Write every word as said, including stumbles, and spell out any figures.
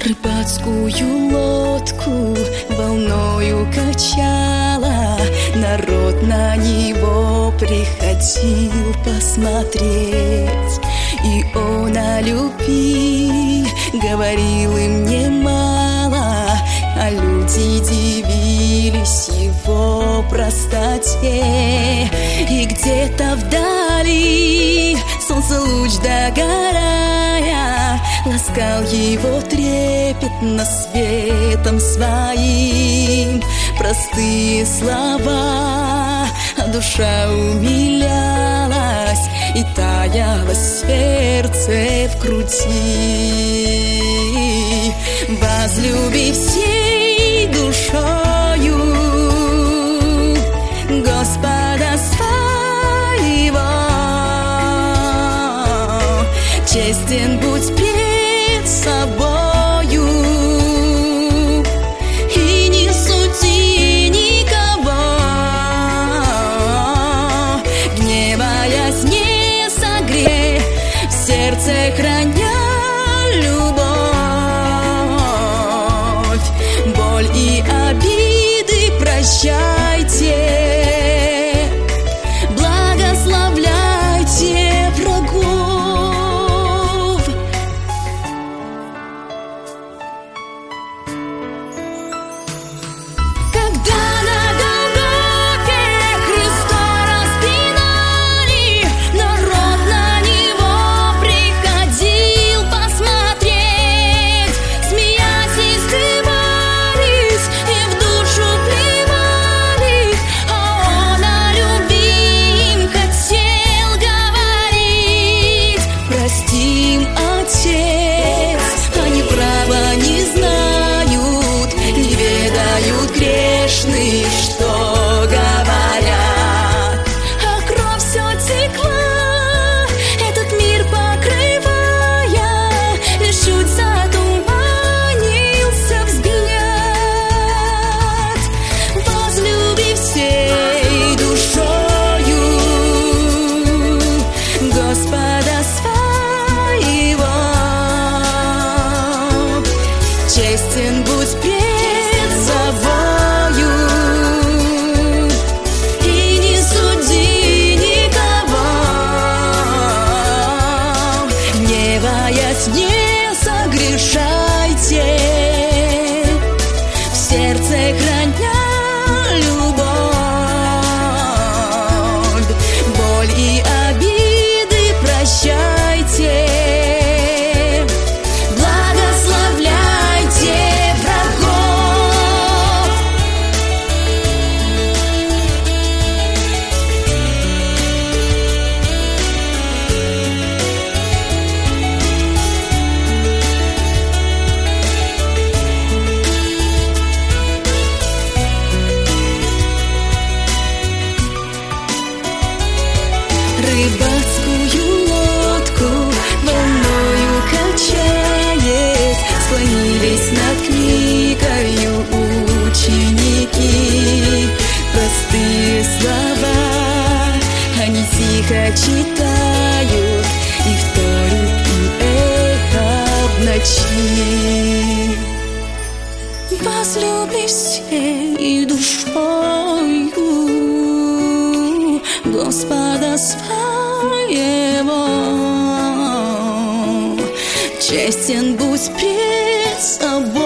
Рыбацкую лодку волною качала, народ на него приходил посмотреть. И он о любви говорил им немало, а люди дивились его простоте. И где-то вдали солнце луч догорая ласкал его трепетно светом своим. Простые слова, а душа умилялась, и таяло сердце в груди. Возлюби всей душою Господа своего, честен будь пред собою и не суди никого, гневаясь не согрей, в сердце храня любовь. Боль и обиды прощайте, благословляйте врагов. Когда на Голгофе Христа распинали, народ на него приходил посмотреть. Смеясь, издевались и в душу плевали, а он о любви им хотел говорить. Прости им, Отец, они права не знают, не ведают грешные, что говорят. А кровь все текла, этот мир покрывая, лишь чуть затуманился взгляд. Возлюби всей душою Господа своего, честен будь пред собою и не суди никого, гневаясь не согрешайте, в сердце храня любовь. Боль и обиды прощайте, благословляйте врагов. Рыбацкую лодку волною качает, склонились над книгою ученики. Простые слова они тихо читают, и вторят им эхо в ночи. Возлюби всей душою Господа своего, честен будь пред собой